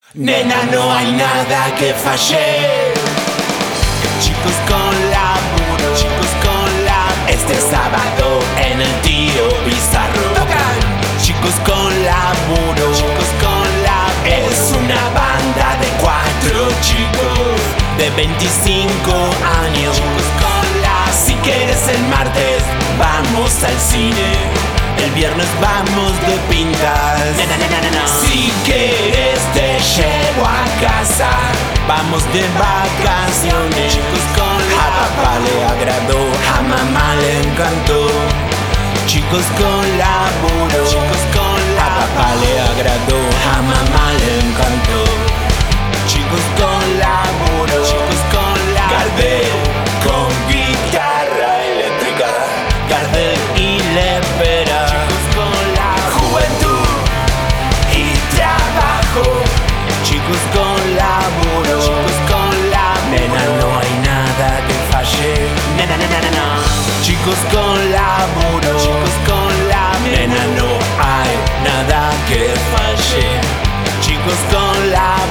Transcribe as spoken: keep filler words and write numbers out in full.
Nena, no hay nada que falle. Chicos con laburo, chicos con la. Este sábado en el Tío Bizarro tocan. Chicos con laburo, chicos con la. Es una banda de cuatro chicos de veinticinco años. Chicos con la. Si quieres el martes, vamos al cine. El viernes vamos de pintas. No, no, no, no, no. Si quieres te llevo a casa. Vamos de vacaciones. Chicos con la. A papá le agradó, a mamá le encantó. Chicos con laburo, chicos con la. A papá le agradó, a mamá le encantó. Chicos con laburo, chicos con la. Gardel con guitarra eléctrica. Gardel y Lepera. Chicos con la juventud y trabajo. Chicos con laburo, chicos con la. Nena, no hay nada que falle. Nena, nena, nena. Chicos con laburo, chicos con la. Nena, no hay nada que falle. Chicos con laburo.